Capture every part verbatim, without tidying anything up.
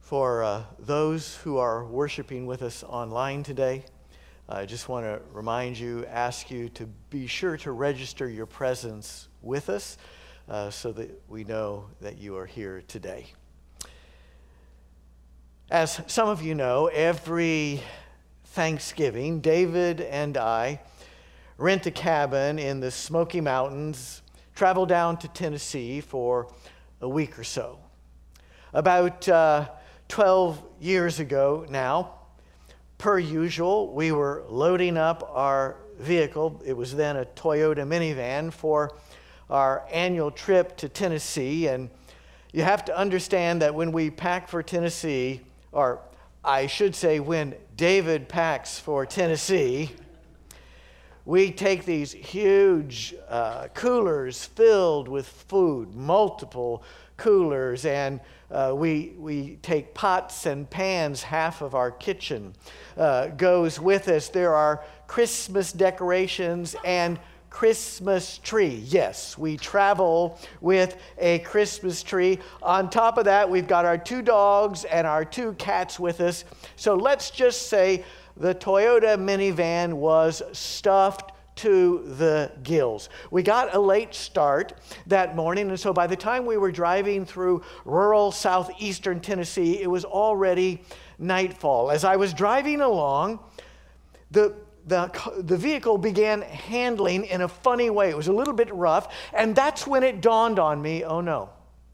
For uh, those who are worshiping with us online today, I just want to remind you, ask you to be sure to register your presence with us uh, so that we know that you are here today. As some of you know, every Thanksgiving, David and I rent a cabin in the Smoky Mountains, travel down to Tennessee for a week or so. About uh, twelve years ago now, per usual, we were loading up our vehicle. It was then a Toyota minivan for our annual trip to Tennessee. And you have to understand that when we pack for Tennessee, or I should say when David packs for Tennessee, we take these huge uh, coolers filled with food, multiple coolers, and uh, we we take pots and pans. Half of our kitchen uh, goes with us. There are Christmas decorations and Christmas tree. Yes, we travel with a Christmas tree. On top of that, we've got our two dogs and our two cats with us. So let's just say the Toyota minivan was stuffed to the gills. We got a late start that morning, and so by the time we were driving through rural southeastern Tennessee, it was already nightfall. As I was driving along, the The, the vehicle began handling in a funny way. It was a little bit rough, and that's when it dawned on me, oh no,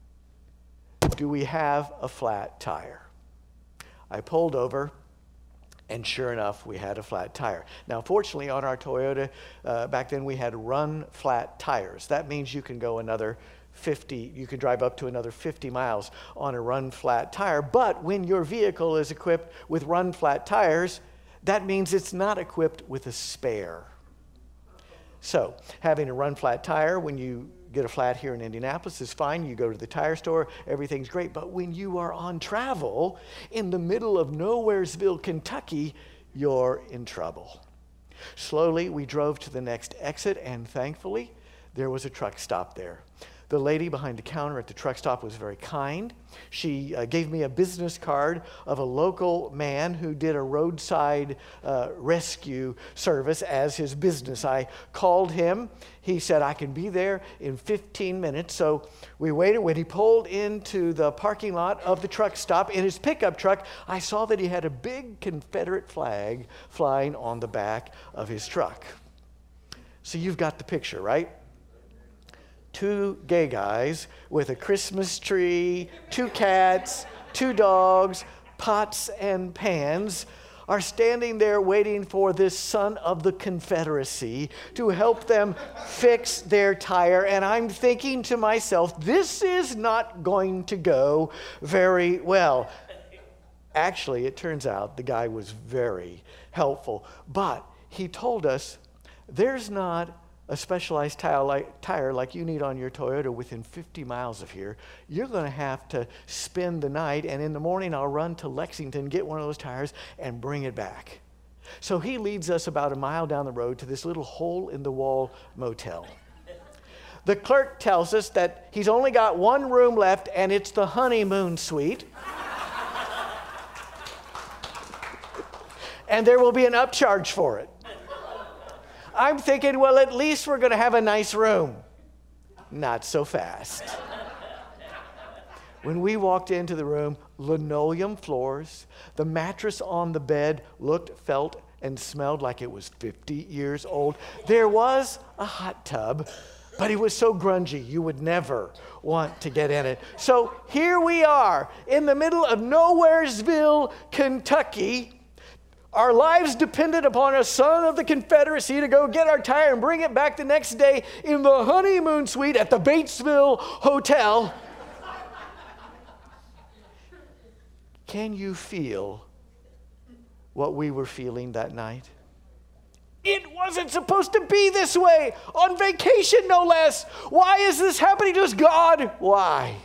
do we have a flat tire? I pulled over, and sure enough, we had a flat tire. Now, fortunately, on our Toyota, uh, back then we had run flat tires. That means you can go another fifty, you can drive up to another fifty miles on a run flat tire. But when your vehicle is equipped with run flat tires, that means it's not equipped with a spare. So, having a run flat tire when you get a flat here in Indianapolis is fine. You go to the tire store, everything's great. But when you are on travel in the middle of Nowheresville, Kentucky, you're in trouble. Slowly, we drove to the next exit, and thankfully, there was a truck stop there. The lady behind the counter at the truck stop was very kind. She uh, gave me a business card of a local man who did a roadside uh, rescue service as his business. I called him. He said, I can be there in fifteen minutes. So we waited. When he pulled into the parking lot of the truck stop in his pickup truck, I saw that he had a big Confederate flag flying on the back of his truck. So you've got the picture, right? Two gay guys with a Christmas tree, two cats, two dogs, pots and pans are standing there waiting for this son of the Confederacy to help them fix their tire. And I'm thinking to myself, this is not going to go very well. Actually, it turns out the guy was very helpful, but he told us there's not a specialized tire like, tire like you need on your Toyota within fifty miles of here. You're going to have to spend the night, and in the morning I'll run to Lexington, get one of those tires, and bring it back. So he leads us about a mile down the road to this little hole-in-the-wall motel. The clerk tells us that he's only got one room left, and it's the honeymoon suite. And there will be an upcharge for it. I'm thinking, well, at least we're going to have a nice room. Not so fast. When we walked into the room, linoleum floors, the mattress on the bed looked, felt, and smelled like it was fifty years old. There was a hot tub, but it was so grungy, you would never want to get in it. So here we are in the middle of Nowheresville, Kentucky. Our lives depended upon a son of the Confederacy to go get our tire and bring it back the next day in the honeymoon suite at the Batesville Hotel. Can you feel what we were feeling that night? It wasn't supposed to be this way. On vacation, no less. Why is this happening to us, God? Why?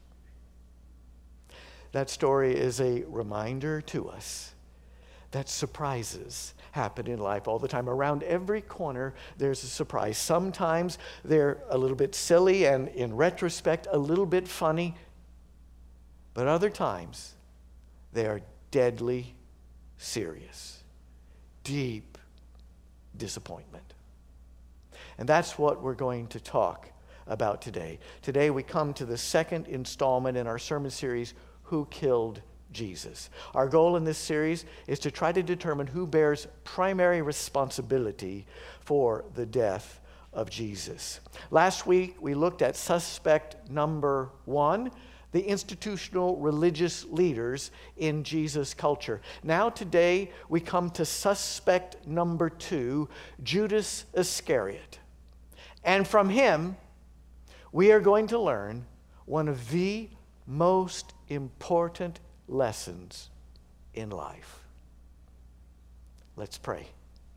That story is a reminder to us that surprises happen in life all the time. Around every corner, there's a surprise. Sometimes they're a little bit silly and, in retrospect, a little bit funny. But other times, They are deadly serious, deep disappointment. And that's what we're going to talk about today. Today we come to the second installment in our sermon series, Who Killed Jesus? Our goal in this series is to try to determine who bears primary responsibility for the death of Jesus. Last week we looked at suspect number one, the institutional religious leaders in Jesus' culture. Now today we come to suspect number two, Judas Iscariot. And from him we are going to learn one of the most important lessons in life. Let's pray.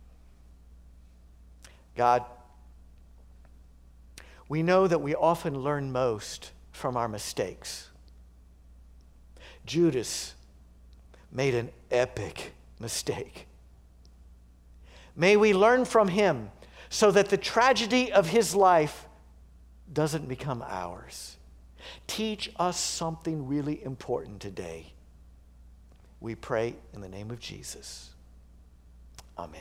God, we know that we often learn most from our mistakes. Judas made an epic mistake. May we learn from him so that the tragedy of his life doesn't become ours. Teach us something really important today. We pray in the name of Jesus. Amen.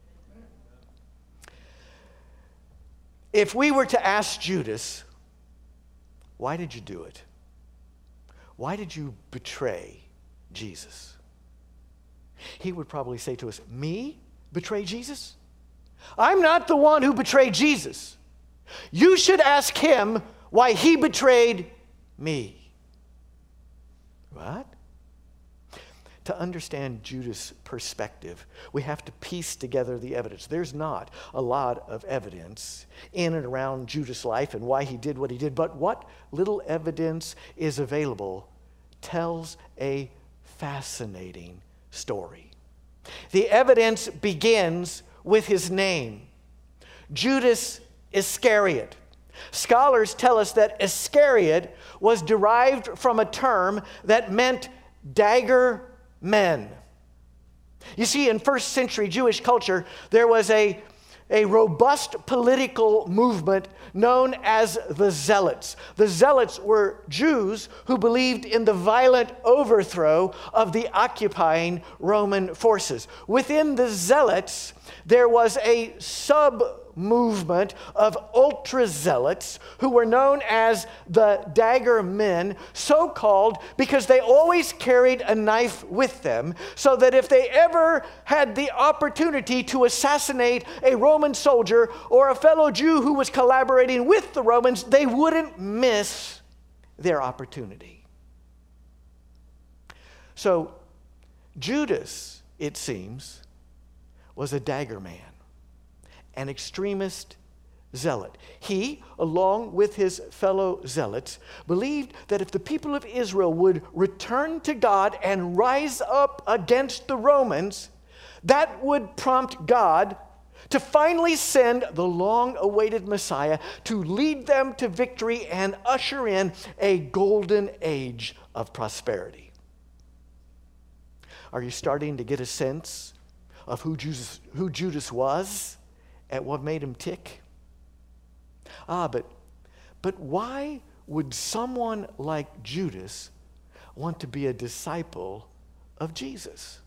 If we were to ask Judas, why did you do it? Why did you betray Jesus? He would probably say to us, me betray Jesus? I'm not the one who betrayed Jesus. You should ask him why he betrayed me. What? To understand Judas' perspective, we have to piece together the evidence. There's not a lot of evidence in and around Judas' life and why he did what he did, but what little evidence is available tells a fascinating story. The evidence begins with his name, Judas Iscariot. Scholars tell us that Iscariot was derived from a term that meant dagger men. You see, in first century Jewish culture, there was a, a robust political movement known as the Zealots. The Zealots were Jews who believed in the violent overthrow of the occupying Roman forces. Within the Zealots, there was a sub movement of ultra-zealots who were known as the dagger men, so called because they always carried a knife with them, so that if they ever had the opportunity to assassinate a Roman soldier or a fellow Jew who was collaborating with the Romans, they wouldn't miss their opportunity. So Judas, it seems, was a dagger man, an extremist zealot. He, along with his fellow zealots, believed that if the people of Israel would return to God and rise up against the Romans, that would prompt God to finally send the long-awaited Messiah to lead them to victory and usher in a golden age of prosperity. Are you starting to get a sense of who Judas, who Judas was and what made him tick? Ah, but, but why would someone like Judas want to be a disciple of Jesus?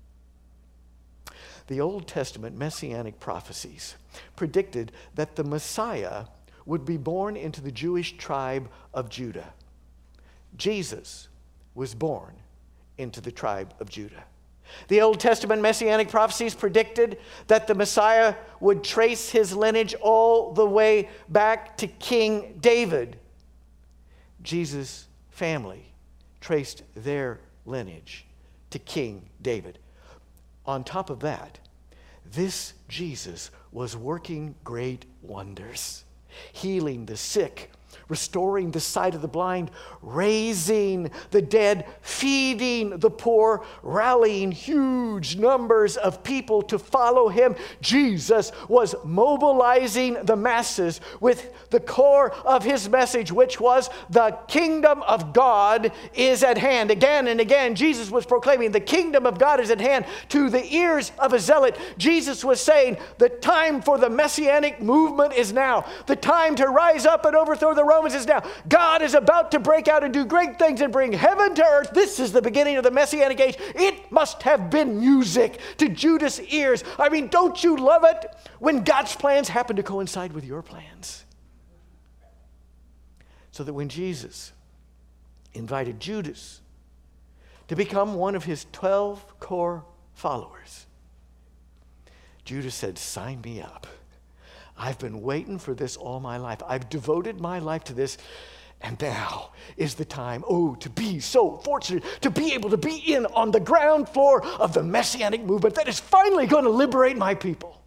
The Old Testament messianic prophecies predicted that the Messiah would be born into the Jewish tribe of Judah. Jesus was born into the tribe of Judah. The Old Testament messianic prophecies predicted that the Messiah would trace his lineage all the way back to King David. Jesus' family traced their lineage to King David. On top of that, this Jesus was working great wonders, healing the sick, restoring the sight of the blind, raising the dead, feeding the poor, rallying huge numbers of people to follow him. Jesus was mobilizing the masses with the core of his message, which was the kingdom of God is at hand. Again and again, Jesus was proclaiming the kingdom of God is at hand. To the ears of a zealot, Jesus was saying the time for the messianic movement is now. The time to rise up and overthrow the Romans Romans is now, God is about to break out and do great things and bring heaven to earth. This is the beginning of the Messianic age. It must have been music to Judas' ears. I mean, don't you love it when God's plans happen to coincide with your plans? So that when Jesus invited Judas to become one of his twelve core followers, Judas said, sign me up. I've been waiting for this all my life. I've devoted my life to this, and now is the time, oh, to be so fortunate to be able to be in on the ground floor of the Messianic movement that is finally going to liberate my people.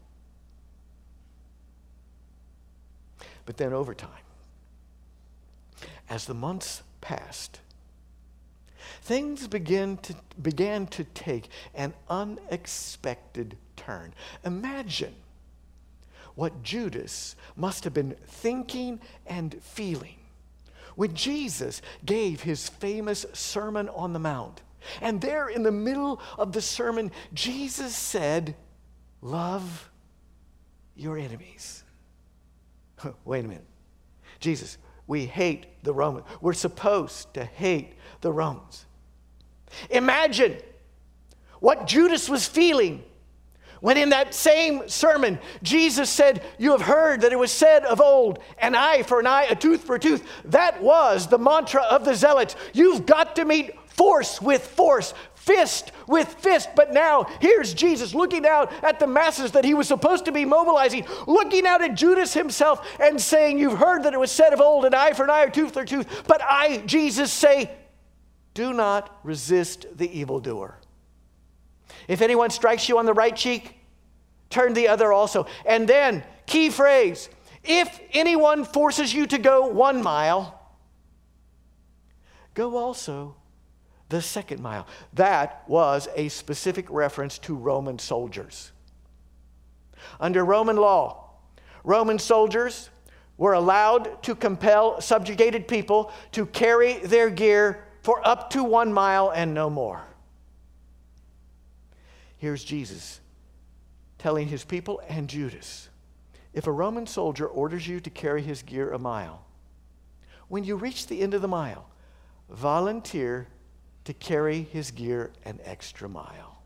But then over time, as the months passed, things began to, began to take an unexpected turn. Imagine what Judas must have been thinking and feeling when Jesus gave his famous Sermon on the Mount. And there in the middle of the sermon, Jesus said, love your enemies. Wait a minute. Jesus, we hate the Romans. We're supposed to hate the Romans. Imagine what Judas was feeling when in that same sermon, Jesus said, you have heard that it was said of old, an eye for an eye, a tooth for a tooth. That was the mantra of the zealots. You've got to meet force with force, fist with fist. But now here's Jesus looking out at the masses that he was supposed to be mobilizing, looking out at Judas himself and saying, you've heard that it was said of old, an eye for an eye, a tooth for a tooth. But I, Jesus, say, do not resist the evildoer. If anyone strikes you on the right cheek, turn the other also. And then, key phrase, if anyone forces you to go one mile, go also the second mile. That was a specific reference to Roman soldiers. Under Roman law, Roman soldiers were allowed to compel subjugated people to carry their gear for up to one mile and no more. Here's Jesus telling his people and Judas, if a Roman soldier orders you to carry his gear a mile, when you reach the end of the mile, volunteer to carry his gear an extra mile.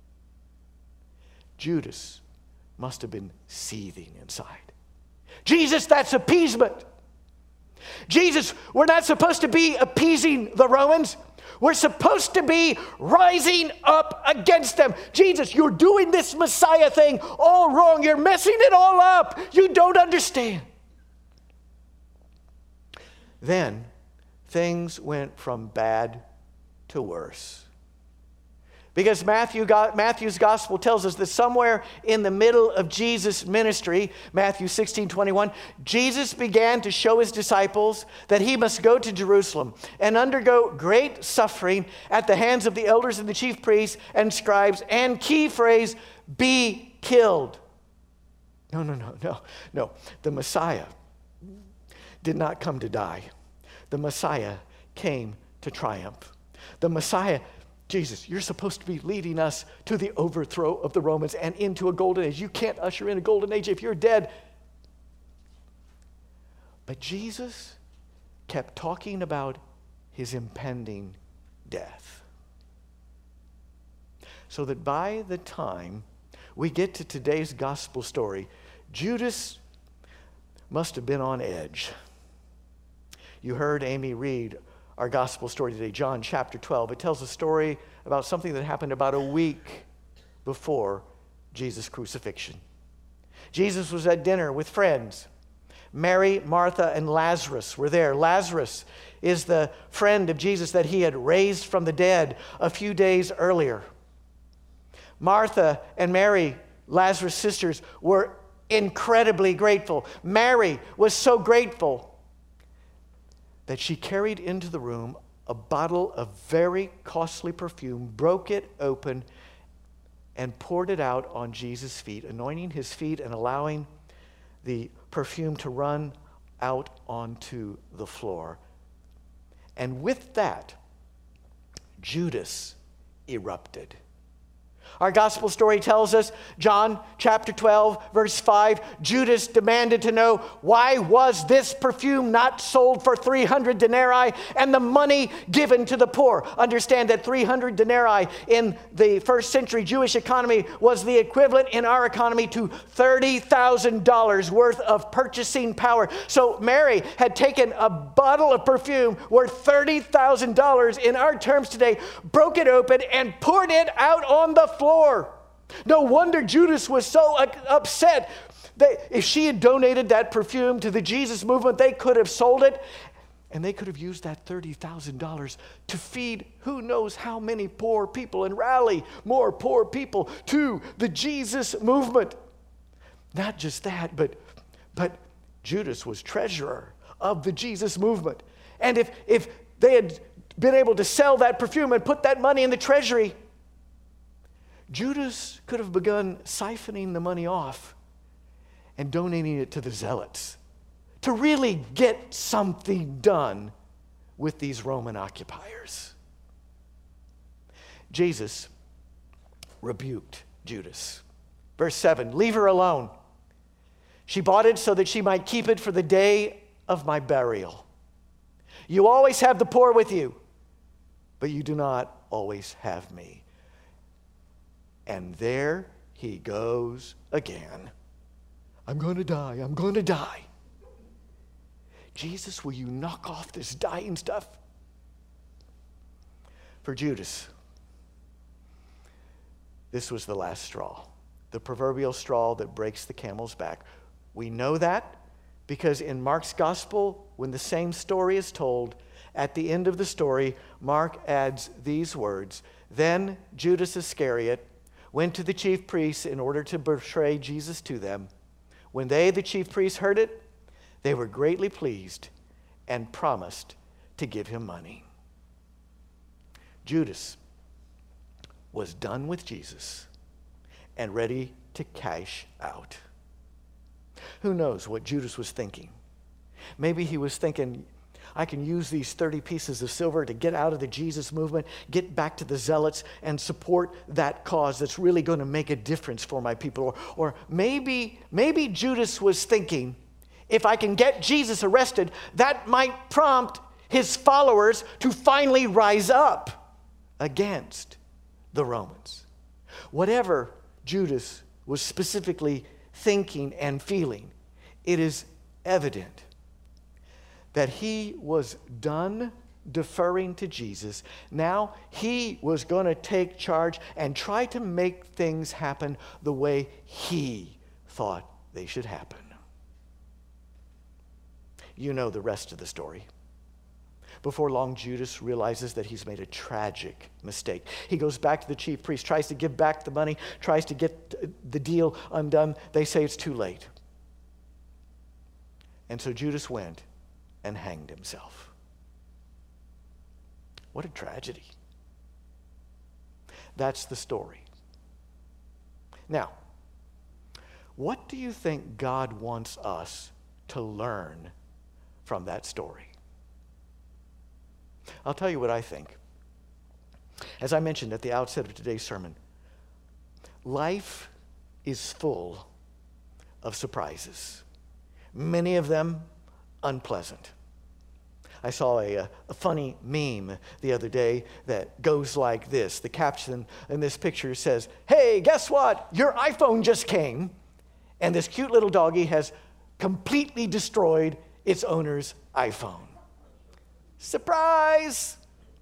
Judas must have been seething inside. Jesus, that's appeasement. Jesus, we're not supposed to be appeasing the Romans. We're supposed to be rising up against them. Jesus, you're doing this Messiah thing all wrong. You're messing it all up. You don't understand. Then things went from bad to worse. Because Matthew, Matthew's gospel tells us that somewhere in the middle of Jesus' ministry, Matthew sixteen twenty-one, Jesus began to show his disciples that he must go to Jerusalem and undergo great suffering at the hands of the elders and the chief priests and scribes, and key phrase, be killed. No, no, no, no, no. The Messiah did not come to die. The Messiah came to triumph. The Messiah, Jesus, you're supposed to be leading us to the overthrow of the Romans and into a golden age. You can't usher in a golden age if you're dead. But Jesus kept talking about his impending death. So that by the time we get to today's gospel story, Judas must have been on edge. You heard Amy read our gospel story today, John chapter twelve. It tells a story about something that happened about a week before Jesus' crucifixion. Jesus was at dinner with friends. Mary, Martha, and Lazarus were there. Lazarus is the friend of Jesus that he had raised from the dead a few days earlier. Martha and Mary, Lazarus' sisters, were incredibly grateful. Mary was so grateful that she carried into the room a bottle of very costly perfume, broke it open, and poured it out on Jesus' feet, anointing his feet and allowing the perfume to run out onto the floor. And with that, Judas erupted. Our gospel story tells us, John chapter twelve, verse five, Judas demanded to know, why was this perfume not sold for three hundred denarii and the money given to the poor? Understand that three hundred denarii in the first century Jewish economy was the equivalent in our economy to thirty thousand dollars worth of purchasing power. So Mary had taken a bottle of perfume worth thirty thousand dollars in our terms today, broke it open and poured it out on the floor. No wonder Judas was so upset. That if she had donated that perfume to the Jesus movement, they could have sold it, and they could have used that thirty thousand dollars to feed who knows how many poor people and rally more poor people to the Jesus movement. Not just that, but, but Judas was treasurer of the Jesus movement. And if, if they had been able to sell that perfume and put that money in the treasury, Judas could have begun siphoning the money off and donating it to the zealots to really get something done with these Roman occupiers. Jesus rebuked Judas. Verse seven, leave her alone. She bought it so that she might keep it for the day of my burial. You always have the poor with you, but you do not always have me. And there he goes again. I'm going to die. I'm going to die. Jesus, will you knock off this dying stuff? For Judas, this was the last straw, the proverbial straw that breaks the camel's back. We know that because in Mark's gospel, when the same story is told, at the end of the story, Mark adds these words, then Judas Iscariot went to the chief priests in order to betray Jesus to them. When they, the chief priests, heard it, they were greatly pleased and promised to give him money. Judas was done with Jesus and ready to cash out. Who knows what Judas was thinking? Maybe he was thinking, I can use these thirty pieces of silver to get out of the Jesus movement, get back to the zealots, and support that cause that's really going to make a difference for my people. Or, or maybe, maybe Judas was thinking, if I can get Jesus arrested, that might prompt his followers to finally rise up against the Romans. Whatever Judas was specifically thinking and feeling, it is evident that he was done deferring to Jesus. Now he was going to take charge and try to make things happen the way he thought they should happen. You know the rest of the story. Before long, Judas realizes that he's made a tragic mistake. He goes back to the chief priest, tries to give back the money, tries to get the deal undone. They say it's too late. And so Judas went and hanged himself. What a tragedy. That's the story. Now, what do you think God wants us to learn from that story? I'll tell you what I think. As I mentioned at the outset of today's sermon, life is full of surprises, many of them unpleasant. I saw a, a funny meme the other day that goes like this. The caption in this picture says, hey, guess what? Your iPhone just came, and this cute little doggy has completely destroyed its owner's iPhone. Surprise!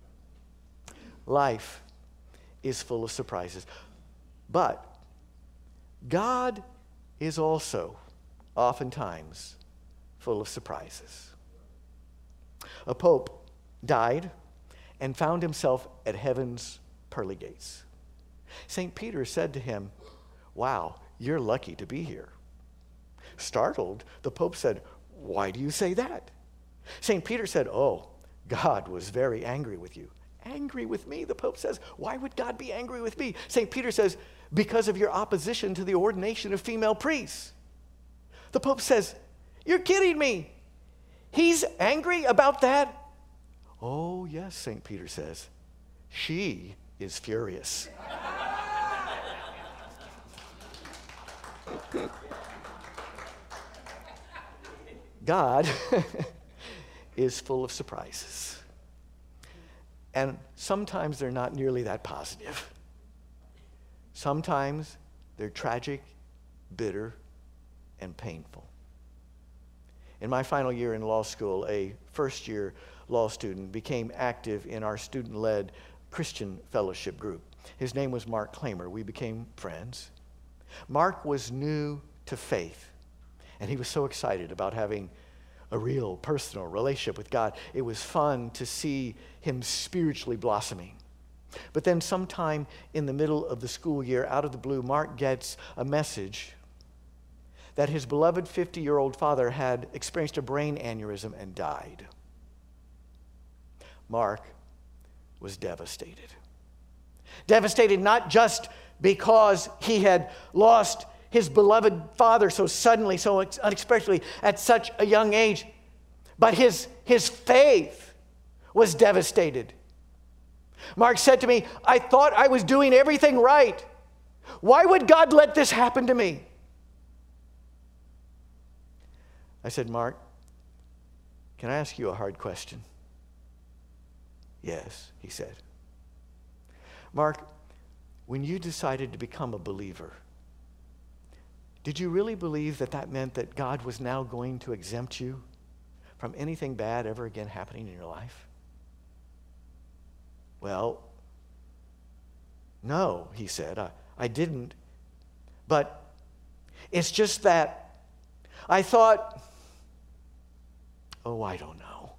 Life is full of surprises. But God is also oftentimes full of surprises. A pope died and found himself at heaven's pearly gates. Saint Peter said to him, wow, you're lucky to be here. Startled, the pope said, why do you say that? Saint Peter said, oh, God was very angry with you. Angry with me, the pope says. Why would God be angry with me? Saint Peter says, because of your opposition to the ordination of female priests. The pope says, you're kidding me. He's angry about that? Oh, yes, Saint Peter says. She is furious. God is full of surprises. And sometimes they're not nearly that positive. Sometimes they're tragic, bitter, and painful. In my final year in law school, a first-year law student became active in our student-led Christian fellowship group. His name was Mark Klamer. We became friends. Mark was new to faith, and he was so excited about having a real personal relationship with God. It was fun to see him spiritually blossoming. But then sometime in the middle of the school year, out of the blue, Mark gets a message that his beloved fifty-year-old father had experienced a brain aneurysm and died. Mark was devastated. Devastated not just because he had lost his beloved father so suddenly, so unexpectedly, at such a young age, but his, his faith was devastated. Mark said to me, I thought I was doing everything right. Why would God let this happen to me? I said, Mark, can I ask you a hard question? Yes, he said. Mark, when you decided to become a believer, did you really believe that that meant that God was now going to exempt you from anything bad ever again happening in your life? Well, no, he said, I, I didn't. But it's just that I thought, oh, I don't know.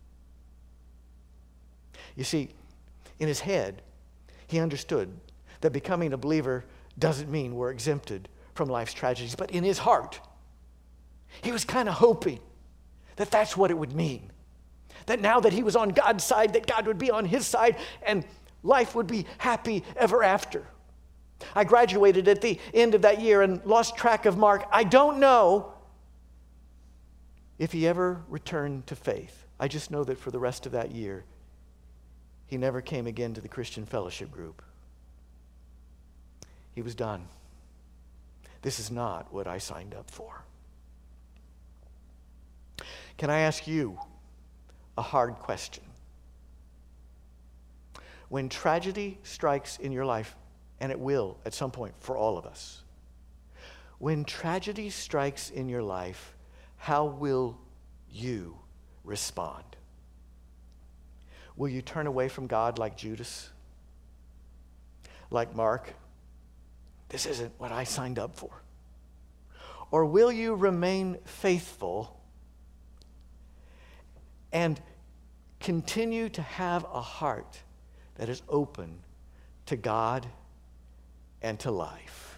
You see, in his head, he understood that becoming a believer doesn't mean we're exempted from life's tragedies. But in his heart, he was kind of hoping that that's what it would mean. That now that he was on God's side, that God would be on his side and life would be happy ever after. I graduated at the end of that year and lost track of Mark. I don't know if he ever returned to faith. I just know that for the rest of that year, he never came again to the Christian fellowship group. He was done. This is not what I signed up for. Can I ask you a hard question? When tragedy strikes in your life, and it will at some point for all of us, when tragedy strikes in your life, how will you respond? Will you turn away from God like Judas? Like Mark? This isn't what I signed up for. Or will you remain faithful and continue to have a heart that is open to God and to life?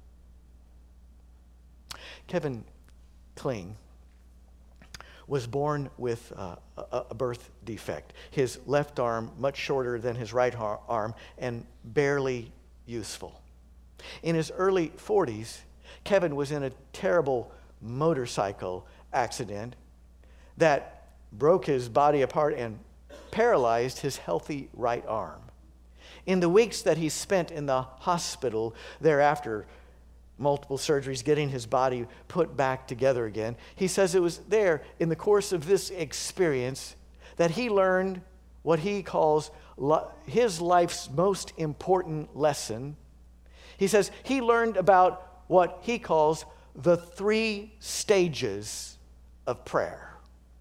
Kevin Kling was born with uh, a, a birth defect. His left arm much shorter than his right har- arm and barely useful. In his early forties, Kevin was in a terrible motorcycle accident that broke his body apart and paralyzed his healthy right arm. In the weeks that he spent in the hospital thereafter, multiple surgeries, getting his body put back together again, he says it was there in the course of this experience that he learned what he calls his life's most important lesson. He says he learned about what he calls the three stages of prayer.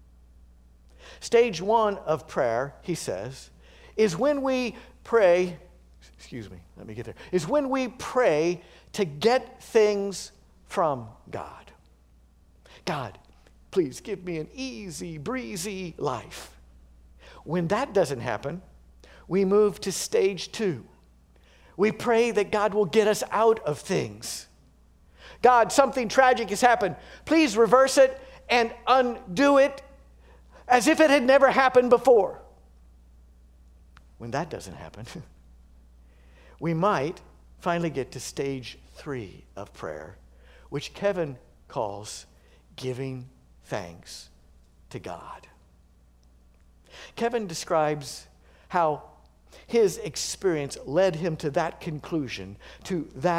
Stage one of prayer, he says, is when we pray, excuse me, let me get there, is when we pray to get things from God. God, please give me an easy, breezy life. When that doesn't happen, we move to stage two. We pray that God will get us out of things. God, something tragic has happened. Please reverse it and undo it as if it had never happened before. When that doesn't happen, we might finally get to stage three of prayer, which Kevin calls giving thanks to God. Kevin describes how his experience led him to that conclusion, to that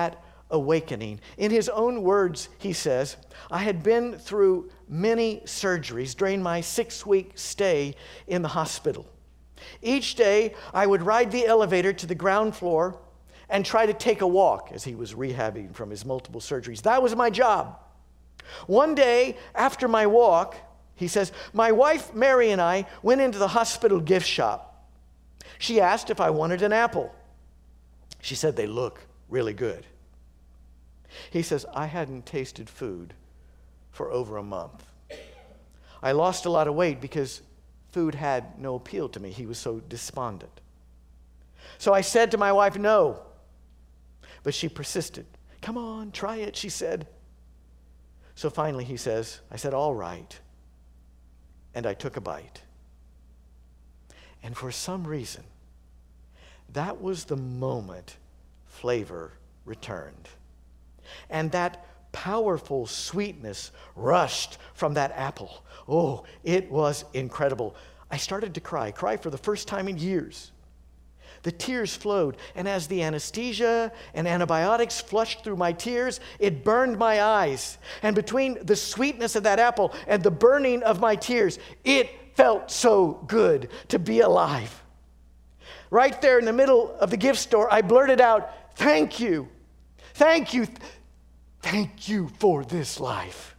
awakening. In his own words, he says, I had been through many surgeries during my six-week stay in the hospital. Each day, I would ride the elevator to the ground floor and try to take a walk as he was rehabbing from his multiple surgeries. That was my job. One day, after my walk, he says, my wife, Mary, and I went into the hospital gift shop. She asked if I wanted an apple. She said they look really good. He says, I hadn't tasted food for over a month. I lost a lot of weight because food had no appeal to me. He was so despondent. So I said to my wife, no. But she persisted. Come on, try it, she said. So finally he says, I said, all right. And I took a bite. And for some reason, that was the moment flavor returned. And that powerful sweetness rushed from that apple. Oh, it was incredible. I started to cry, cry for the first time in years. The tears flowed, and as the anesthesia and antibiotics flushed through my tears, it burned my eyes. And between the sweetness of that apple and the burning of my tears, it felt so good to be alive. Right there in the middle of the gift store, I blurted out, thank you, thank you, thank you for this life.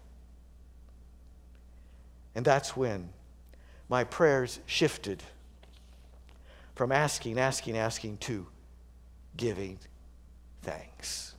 And that's when my prayers shifted from asking, asking, asking to giving thanks.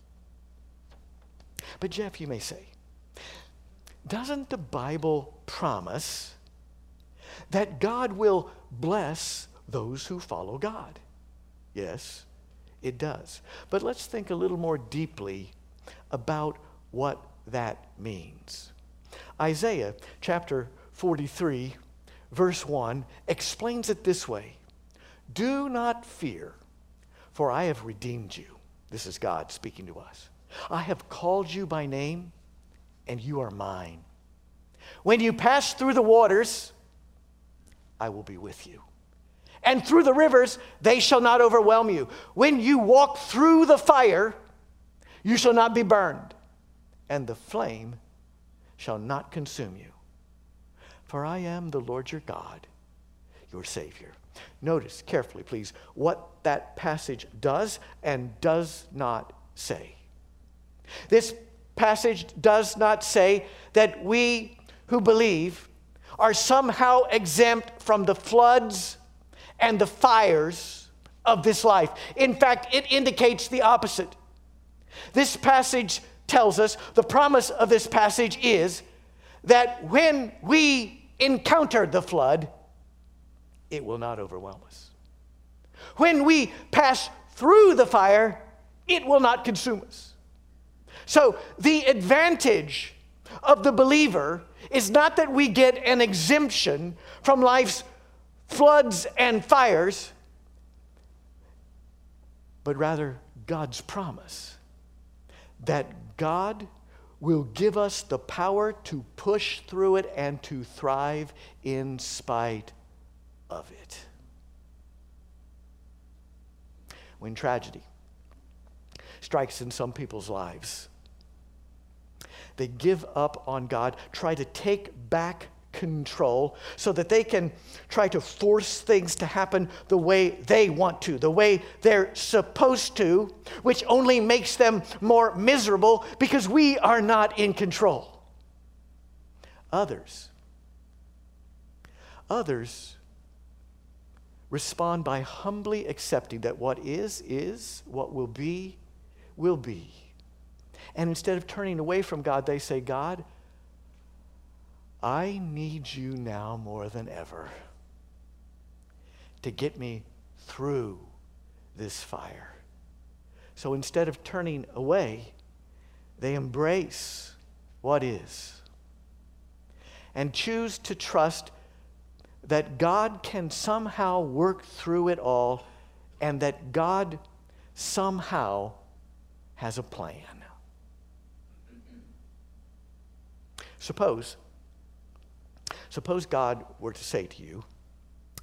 But Jeff, you may say, doesn't the Bible promise that God will bless those who follow God? Yes, it does. But let's think a little more deeply about what that means. Isaiah chapter forty-three, verse one, explains it this way. Do not fear, for I have redeemed you. This is God speaking to us. I have called you by name, and you are mine. When you pass through the waters, I will be with you. And through the rivers, they shall not overwhelm you. When you walk through the fire, you shall not be burned, and the flame shall not consume you. For I am the Lord your God, your Savior. Notice carefully, please, what that passage does and does not say. This passage does not say that we who believe are somehow exempt from the floods and the fires of this life. In fact, it indicates the opposite. This passage tells us, the promise of this passage is that when we encounter the flood, it will not overwhelm us. When we pass through the fire, it will not consume us. So the advantage of the believer is not that we get an exemption from life's floods and fires, but rather God's promise that God will give us the power to push through it and to thrive in spite of it. When tragedy strikes in some people's lives, they give up on God, try to take back control so that they can try to force things to happen the way they want to, the way they're supposed to, which only makes them more miserable because we are not in control. Others, others respond by humbly accepting that what is, is, what will be, will be. And instead of turning away from God, they say, God, I need you now more than ever to get me through this fire. So instead of turning away, they embrace what is and choose to trust that God can somehow work through it all and that God somehow has a plan. Suppose, suppose God were to say to you,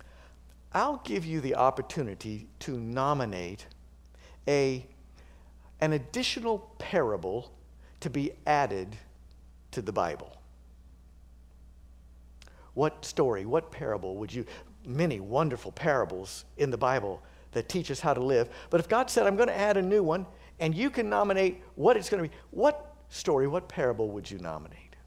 I'll give you the opportunity to nominate a an additional parable to be added to the Bible. What story, what parable would you, many wonderful parables in the Bible that teach us how to live. But if God said, I'm going to add a new one, and you can nominate what it's going to be, what story, what parable would you nominate?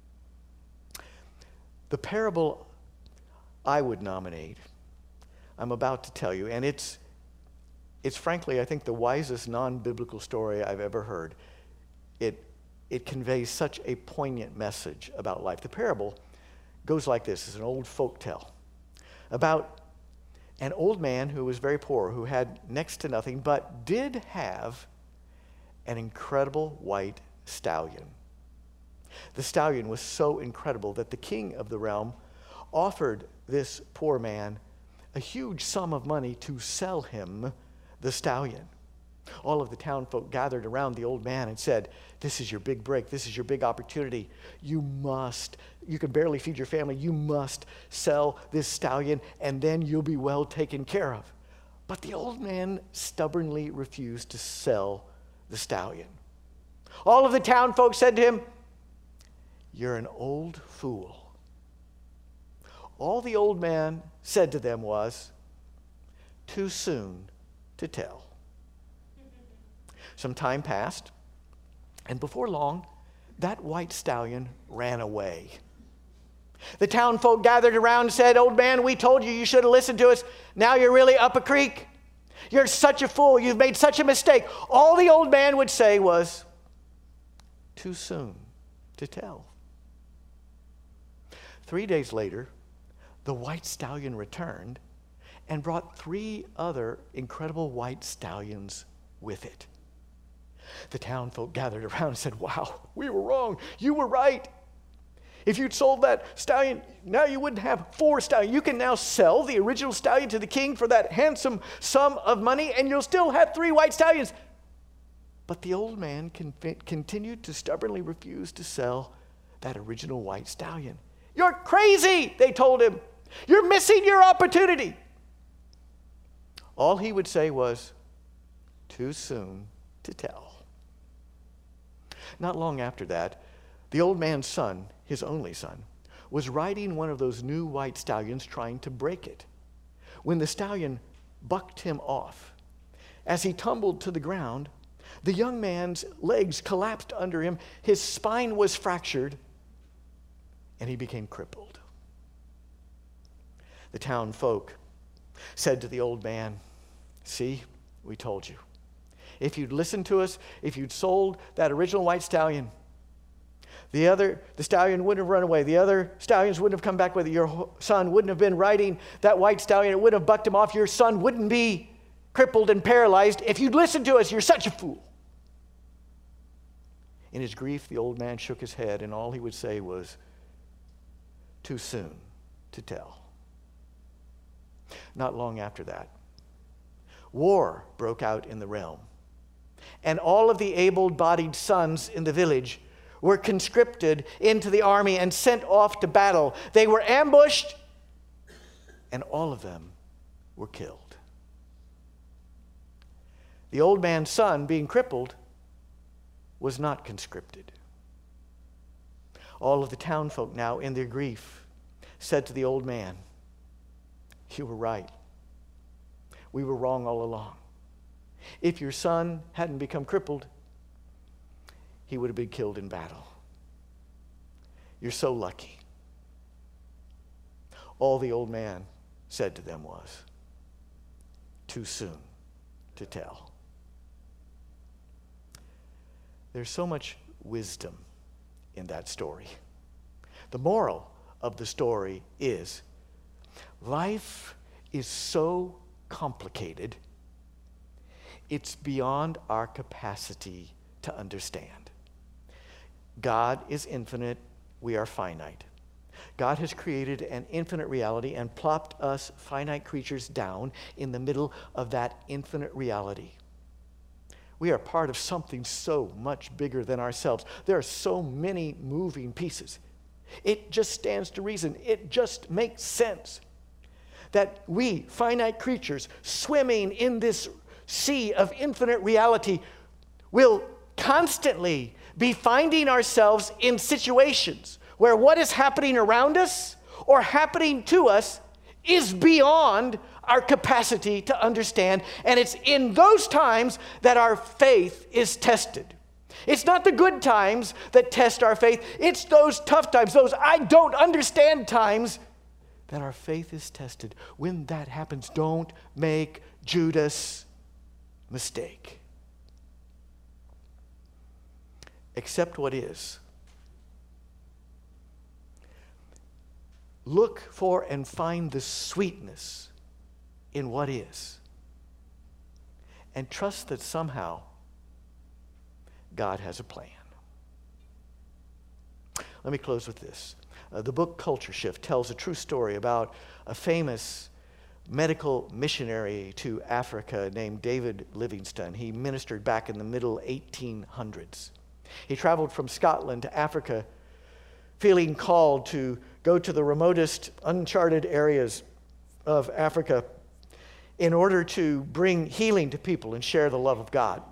The parable I would nominate, I'm about to tell you, and it's, it's frankly, I think, the wisest non-biblical story I've ever heard. It, it conveys such a poignant message about life. The parable goes like this. It's an old folk tale about an old man who was very poor, who had next to nothing, but did have an incredible white stallion. The stallion was so incredible that the king of the realm offered this poor man a huge sum of money to sell him the stallion. All of the town folk gathered around the old man and said, this is your big break. This is your big opportunity. You must, you can barely feed your family. You must sell this stallion and then you'll be well taken care of. But the old man stubbornly refused to sell the stallion. All of the town folk said to him, you're an old fool. All the old man said to them was, too soon to tell. Some time passed, and before long, that white stallion ran away. The town folk gathered around and said, old man, we told you you should have listened to us. Now you're really up a creek. You're such a fool. You've made such a mistake. All the old man would say was, too soon to tell. Three days later, the white stallion returned and brought three other incredible white stallions with it. The town folk gathered around and said, wow, we were wrong. You were right. If you'd sold that stallion, now you wouldn't have four stallions. You can now sell the original stallion to the king for that handsome sum of money, and you'll still have three white stallions. But the old man con- continued to stubbornly refuse to sell that original white stallion. You're crazy, they told him. You're missing your opportunity. All he would say was, too soon to tell. Not long after that, the old man's son, his only son, was riding one of those new white stallions trying to break it, when the stallion bucked him off. As he tumbled to the ground, the young man's legs collapsed under him, his spine was fractured, and he became crippled. The town folk said to the old man, see, we told you. If you'd listened to us, if you'd sold that original white stallion, the other, the stallion wouldn't have run away. The other stallions wouldn't have come back with it. Your son wouldn't have been riding that white stallion. It wouldn't have bucked him off. Your son wouldn't be crippled and paralyzed. If you'd listened to us, you're such a fool. In his grief, the old man shook his head, and all he would say was, too soon to tell. Not long after that, war broke out in the realm, and all of the able-bodied sons in the village were conscripted into the army and sent off to battle. They were ambushed, and all of them were killed. The old man's son, being crippled, was not conscripted. All of the townfolk now, in their grief, said to the old man, you were right. We were wrong all along. If your son hadn't become crippled, he would have been killed in battle. You're so lucky. All the old man said to them was, too soon to tell. There's so much wisdom in that story. The moral of the story is, life is so complicated, it's beyond our capacity to understand. God is infinite, we are finite. God has created an infinite reality and plopped us finite creatures down in the middle of that infinite reality. We are part of something so much bigger than ourselves. There are so many moving pieces. It just stands to reason. It just makes sense that we, finite creatures, swimming in this sea of infinite reality, We'll constantly be finding ourselves in situations where what is happening around us or happening to us is beyond our capacity to understand. And it's in those times that our faith is tested. It's not the good times that test our faith. It's those tough times, those I don't understand times, that our faith is tested. When that happens, don't make Judas' mistake. Accept what is. Look for and find the sweetness in what is. And trust that somehow God has a plan. Let me close with this. Uh, the book Culture Shift tells a true story about a famous medical missionary to Africa named David Livingstone. He ministered back in the middle eighteen hundreds. He traveled from Scotland to Africa, feeling called to go to the remotest, uncharted areas of Africa in order to bring healing to people and share the love of God.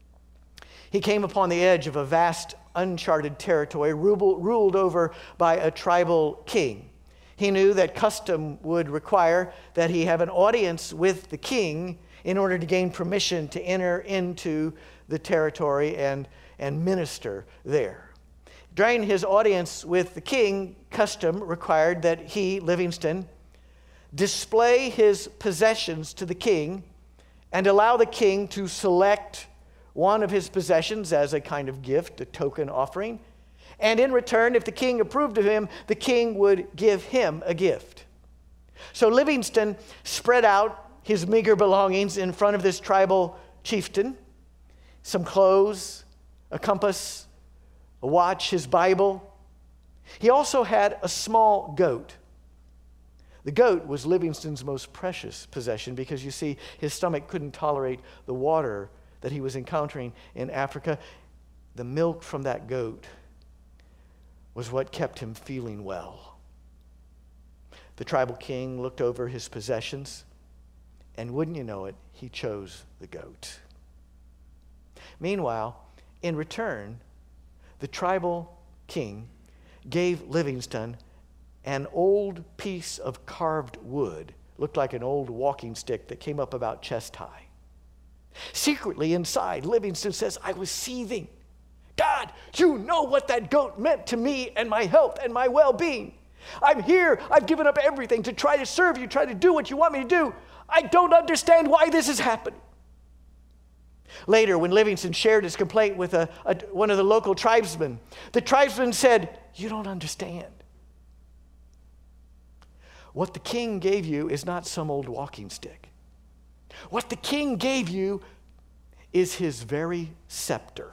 He came upon the edge of a vast, uncharted territory ruled over by a tribal king. He knew that custom would require that he have an audience with the king in order to gain permission to enter into the territory and, and minister there. During his audience with the king, custom required that he, Livingstone, display his possessions to the king and allow the king to select one of his possessions as a kind of gift, a token offering. And in return, if the king approved of him, the king would give him a gift. So Livingstone spread out his meager belongings in front of this tribal chieftain: some clothes, a compass, a watch, his Bible. He also had a small goat. The goat was Livingstone's most precious possession because, you see, his stomach couldn't tolerate the water that he was encountering in Africa. The milk from that goat was what kept him feeling well. The tribal king looked over his possessions, and wouldn't you know it, he chose the goat. Meanwhile, in return, the tribal king gave Livingstone an old piece of carved wood, looked like an old walking stick that came up about chest high. Secretly inside, Livingstone says, I was seething. God, you know what that goat meant to me and my health and my well-being. I'm here. I've given up everything to try to serve you, try to do what you want me to do. I don't understand why this has happened. Later, when Livingstone shared his complaint with a, a, one of the local tribesmen, the tribesman said, you don't understand. What the king gave you is not some old walking stick. What the king gave you is his very scepter.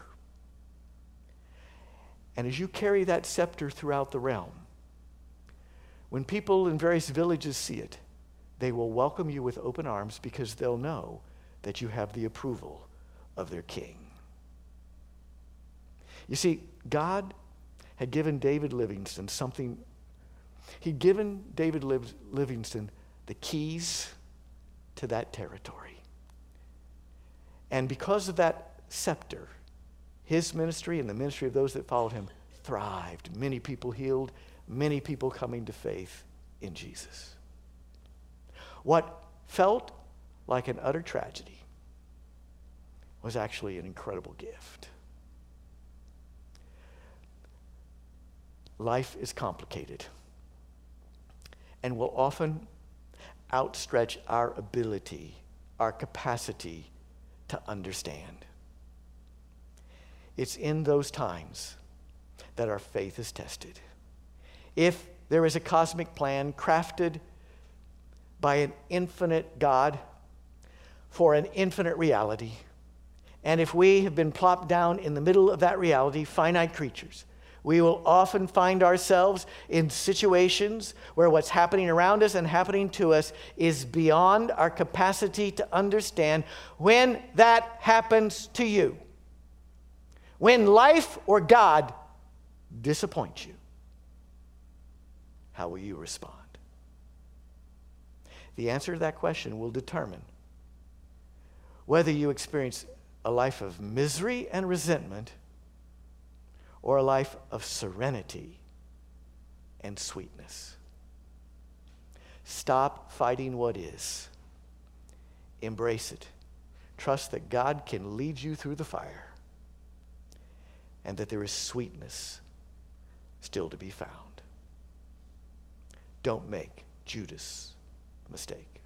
And as you carry that scepter throughout the realm, when people in various villages see it, they will welcome you with open arms because they'll know that you have the approval of their king. You see, God had given David Livingstone something. He'd given David Livingstone the keys to that territory. And because of that scepter, his ministry and the ministry of those that followed him thrived. Many people healed, many people coming to faith in Jesus. What felt like an utter tragedy was actually an incredible gift. Life is complicated and will often outstretch our ability, our capacity to understand. It's in those times that our faith is tested. If there is a cosmic plan crafted by an infinite God for an infinite reality, and if we have been plopped down in the middle of that reality, finite creatures, we will often find ourselves in situations where what's happening around us and happening to us is beyond our capacity to understand. When that happens to you, when life or God disappoints you, how will you respond? The answer to that question will determine whether you experience a life of misery and resentment, or a life of serenity and sweetness. Stop fighting what is. Embrace it. Trust that God can lead you through the fire and that there is sweetness still to be found. Don't make Judas' mistake.